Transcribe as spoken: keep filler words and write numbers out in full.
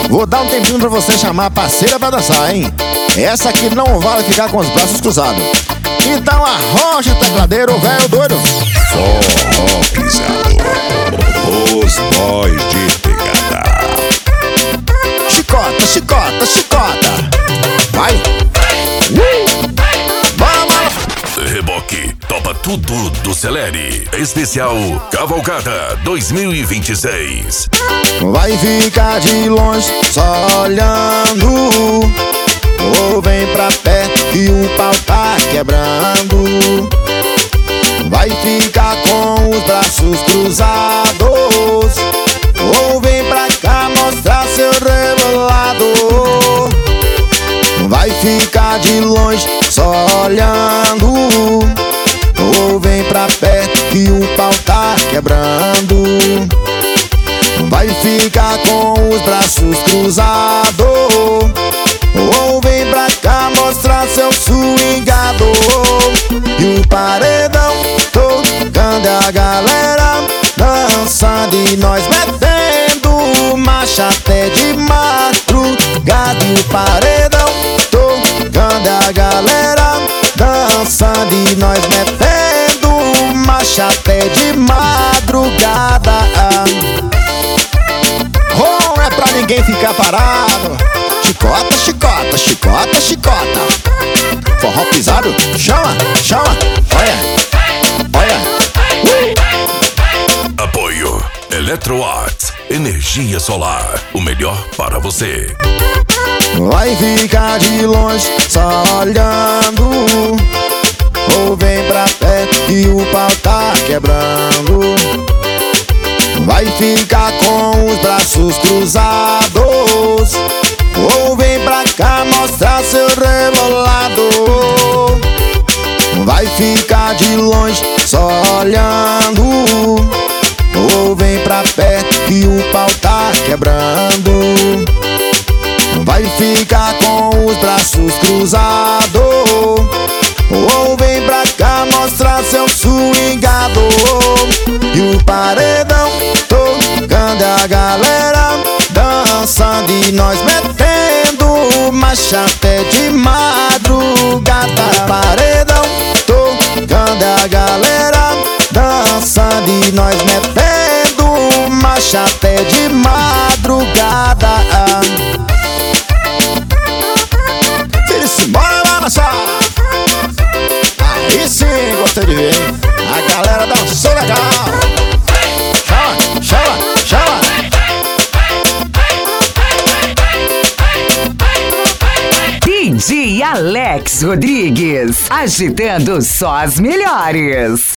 Vou dar um tempinho pra você chamar a parceira pra dançar, hein? Essa aqui não vale ficar com os braços cruzados. Então arrocha o tecladeiro, velho doido. Forró pisado, os boys de pegada. Chicota, chicota, chicota. Vai. Uh. Vamos. Reboque, topa tudo do Celere. Especial Cavalcada dois mil e vinte e seis. Vai ficar de longe só olhando, ou vem pra perto que o pau tá quebrando. Vai ficar com os braços cruzados, ou vem pra cá mostrar seu rebolado. Vai ficar de longe só olhando, ou vem pra perto que o pau tá quebrando. Vai ficar com os braços cruzados, ou vem pra cá mostrar seu swingado. E o paredão tocando, a galera dançando e nós metendo marcha até de madrugada. E o paredão tocando, a galera dançando e nós metendo marcha até de madrugada. Oh, é pra ninguém ficar parado. Chicota, chicota, chicota, chicota. Forró pisado, chama, chama. Olha, olha. Uh. Apoio Eletroarts, energia solar, o melhor para você. Vai ficar de longe só olhando, ou vem pra perto que o pau tá quebrando. Vai ficar com os braços cruzados, ou vem pra cá mostrar seu rebolado. Vai ficar de longe só olhando, ou vem pra perto que o pau tá quebrando. Vai ficar com os braços cruzados, ou vem pra cá mostrar seu swingado. E o paredão tocando, a galera dançando e nós metendo marcha até de madrugada. Paredão tocando, a galera dançando e nós metendo marcha até de madrugada. Filho, bora lá dançar. Aí sim, gostei de ver, hein? A galera dançou legal. Chama, chama, chama. D J Alex Rodrigues, agitando só as melhores.